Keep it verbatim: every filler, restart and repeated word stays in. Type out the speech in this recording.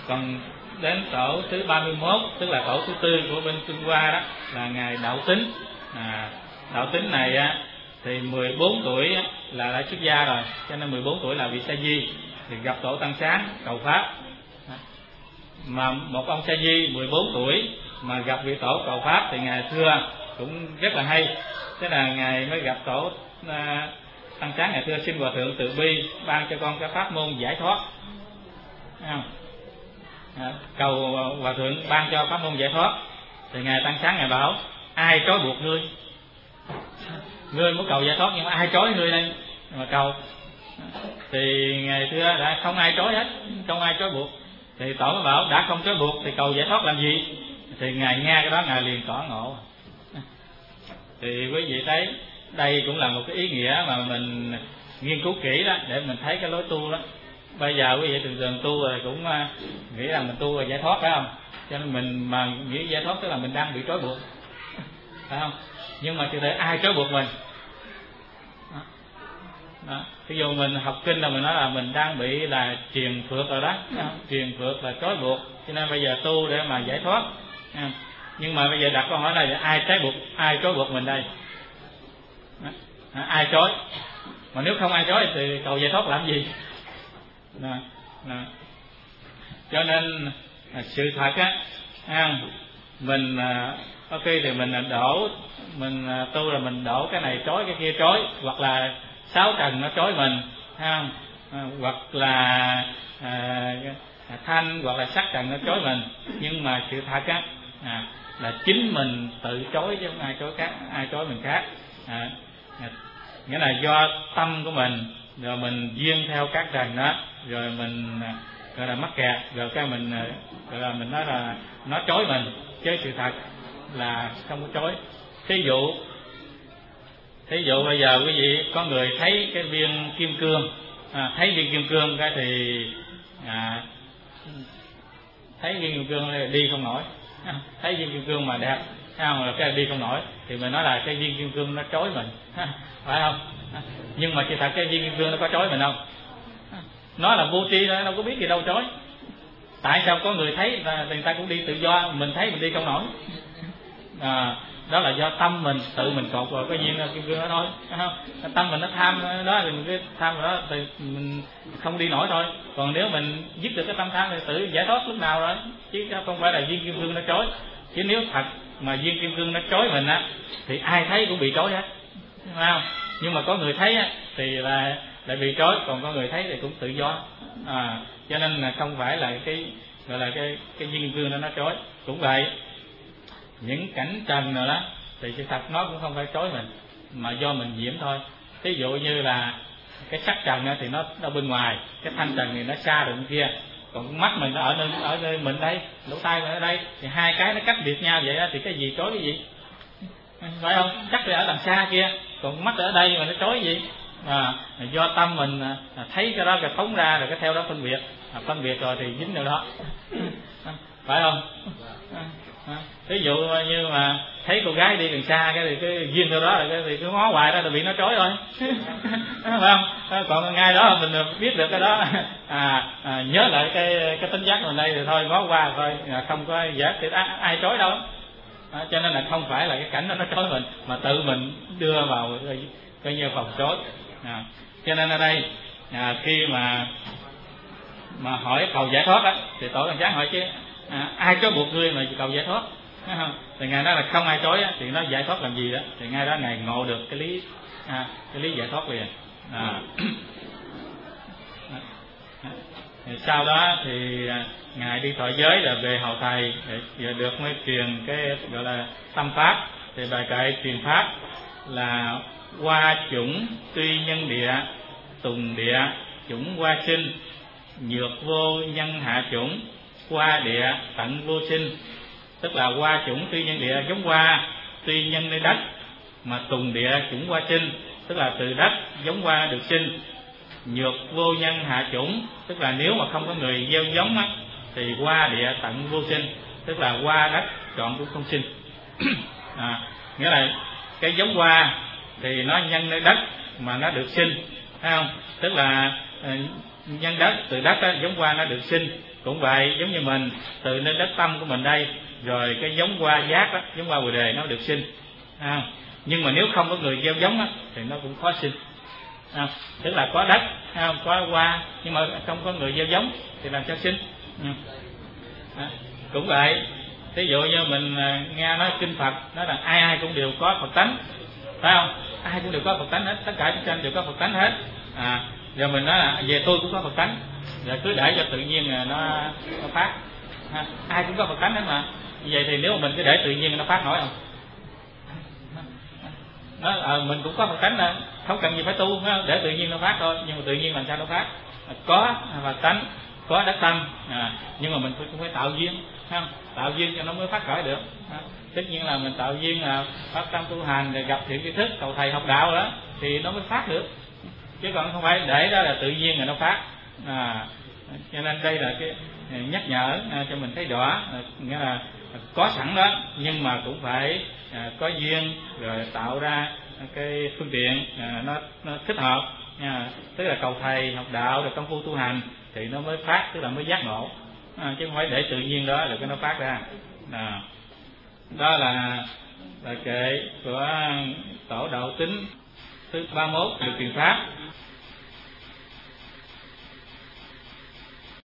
Còn đến tổ thứ ba mươi mốt, tức là tổ thứ tư của bên Trung Hoa đó, là ngài Đạo Tính. à, Đạo Tính này á thì mười bốn tuổi là đã xuất gia rồi, cho nên mười bốn tuổi là vị sa di, thì gặp tổ Tăng Sáng cầu pháp. Mà một ông sa di mười bốn tuổi mà gặp vị tổ cầu pháp thì ngài thưa cũng rất là hay. Thế là ngài mới gặp tổ à, Tăng Sáng, ngài thưa xin hòa thượng từ bi ban cho con cái pháp môn giải thoát. à, cầu hòa thượng ban cho pháp môn giải thoát. Thì ngài Tăng Sáng ngài bảo ai trói buộc ngươi? Ngươi muốn cầu giải thoát nhưng mà ai trói ngươi đây mà cầu? Thì ngài thưa đã không ai trói hết, không ai trói buộc. Thì tổ mới bảo đã không trói buộc thì cầu giải thoát làm gì? Thì ngài nghe cái đó ngài liền tỏ ngộ. Thì quý vị thấy đây cũng là một cái ý nghĩa mà mình nghiên cứu kỹ đó, để mình thấy cái lối tu đó. Bây giờ quý vị thường thường tu rồi cũng nghĩ là mình tu rồi giải thoát, phải không? Cho nên mình mà nghĩ giải thoát tức là mình đang bị trói buộc, phải không? Nhưng mà thực tế ai trói buộc mình? Đó. Đó. Ví dụ mình học kinh là mình nói là mình đang bị là triền phược rồi đó, triền phược là trói buộc, cho nên bây giờ tu để mà giải thoát. Nhưng mà bây giờ đặt câu hỏi này là ai trói buộc, ai trói buộc mình đây? Đó. Ai trói? Mà nếu không ai trói thì cầu giải thoát làm gì? Đó. Đó. Cho nên sự thật á, mình ok thì mình đổ, mình tu là mình đổ cái này trói cái kia trói, hoặc là sáu trần nó trói mình, ha, hoặc là à, thanh hoặc là sắc trần nó trói mình. Nhưng mà sự thật á à, là chính mình tự trói chứ không ai trói khác, ai trói mình khác. à, nghĩa là do tâm của mình, rồi mình duyên theo các trần đó, rồi mình gọi là mắc kẹt, rồi cái mình gọi là mình nói là nó trói mình, chứ sự thật là không có trói. Thí dụ thí dụ bây giờ quý vị có người thấy cái viên kim cương, à, thấy viên kim cương cái thì à, thấy viên kim cương đi không nổi, à, thấy viên kim cương mà đẹp, không là cái đi không nổi, thì mình nói là cái viên kim cương nó trói mình, phải không? Nhưng mà sự thật cái viên kim cương nó có trói mình không? Nó là vô tri đó, đâu có biết gì đâu trói. Tại sao có người thấy là người ta cũng đi tự do, mình thấy mình đi không nổi? À, đó là do tâm mình tự mình cột vào cái viên kim cương đó thôi, không? Tâm mình nó tham đó thì mình cái tham đó thì mình không đi nổi thôi. Còn nếu mình dứt được cái tâm tham thì tự giải thoát lúc nào rồi, chứ không phải là viên kim cương nó trói. Chứ nếu thật mà viên kim cương nó trói mình á thì ai thấy cũng bị trói hết, phải không? Nhưng mà có người thấy á thì là lại bị trói, còn có người thấy thì cũng tự do. À, cho nên là không phải là cái gọi là cái cái viên kim cương đó nó trói. Cũng vậy, những cảnh trần nào đó thì sự thật nó cũng không phải trói mình, mà do mình nhiễm thôi. Ví dụ như là cái sắc trần thì nó ở bên ngoài, cái thanh trần thì nó xa được bên kia, còn mắt mình nó ở nơi ở nơi mình đây, lỗ tai mình ở đây, thì hai cái nó cách biệt nhau vậy đó, thì cái gì trói cái gì, phải không? Chắc là ở đằng xa kia, còn mắt ở đây mà nó trói gì? À, do tâm mình à, thấy cái đó cái phóng ra rồi cái theo đó phân biệt, à, phân biệt rồi thì dính vào đó, phải không? À, à, ví dụ như mà thấy cô gái đi đằng xa cái thì cái duyên theo đó rồi cái thì cứ ngó hoài đó là bị nó trói rồi, phải không? À, còn ngay đó mình biết được cái đó, à, à, nhớ lại cái cái tính giác mình đây thì thôi ngó qua thôi, à, không có giác thì ai, ai trói đâu. À, cho nên là không phải là cái cảnh đó nó trói mình, mà tự mình đưa vào coi như phòng trói. À, cho nên ở đây à, khi mà mà hỏi cầu giải thoát á thì tổ Tăng Sáng hỏi chứ à, ai trói buộc ngươi mà cầu giải thoát? Không? Thì ngài nói là không ai trói á, thì nó giải thoát làm gì đó? Thì ngay đó ngài ngộ được cái lý à, cái lý giải thoát liền. À. Thì sau đó thì à, ngài đi thọ giới rồi về hầu thầy để được mới truyền cái gọi là tâm pháp. Thì bài kệ truyền pháp là hoa chủng tuy nhân địa, tùng địa chủng hoa sinh, nhược vô nhân hạ chủng, hoa địa tận vô sinh. Tức là hoa chủng tuy nhân địa giống hoa, tuy nhân nơi đất, mà tùng địa chủng hoa sinh, tức là từ đất giống hoa được sinh. Nhược vô nhân hạ chủng, tức là nếu mà không có người gieo giống á, thì hoa địa tận vô sinh, tức là hoa đất chọn cũng không sinh. À, nghĩa là cái giống hoa thì nó nhân nơi đất mà nó được sinh, thấy không? Tức là nhân đất, từ đất đó, giống hoa nó được sinh, Cũng vậy, giống như mình từ nơi đất tâm của mình đây, rồi cái giống hoa giác đó, giống hoa bồ đề nó được sinh. À, nhưng mà nếu không có người gieo giống á, thì nó cũng khó sinh. À, tức là có đất, à, có hoa, nhưng mà không có người gieo giống thì làm sao sinh? À, à, cũng vậy. Ví dụ như mình nghe nói kinh Phật nói là ai ai cũng đều có Phật tánh, phải không? Ai cũng đều có Phật tánh hết, tất cả chúng sanh đều có Phật tánh hết. À, giờ mình nói là về tôi cũng có Phật tánh, rồi cứ để cho tự nhiên nó nó phát. À, ai cũng có Phật tánh hết mà. Như vậy thì nếu mà mình cứ để tự nhiên nó phát nổi không? Nó à, mình cũng có Phật tánh nè, không cần gì phải tu, để tự nhiên nó phát thôi. Nhưng mà tự nhiên làm sao nó phát? À, có Phật tánh, có đắc tâm, à, nhưng mà mình cũng phải tạo duyên, không? Tạo duyên cho nó mới phát khởi được. À, tất nhiên là mình tạo duyên là phát tâm tu hành, rồi gặp thiện tri thức, cầu thầy học đạo đó thì nó mới phát được, chứ còn không phải để đó là tự nhiên là nó phát. À, cho nên đây là cái nhắc nhở à, cho mình thấy rõ, à, nghĩa là có sẵn đó, nhưng mà cũng phải à, có duyên rồi tạo ra cái phương tiện à, nó, nó thích hợp, à, tức là cầu thầy học đạo rồi công phu tu hành thì nó mới phát, tức là mới giác ngộ, à, chứ không phải để tự nhiên đó rồi cái nó phát ra. À, đó là là kệ của tổ Đạo Tín thứ ba mươi mốt được truyền pháp.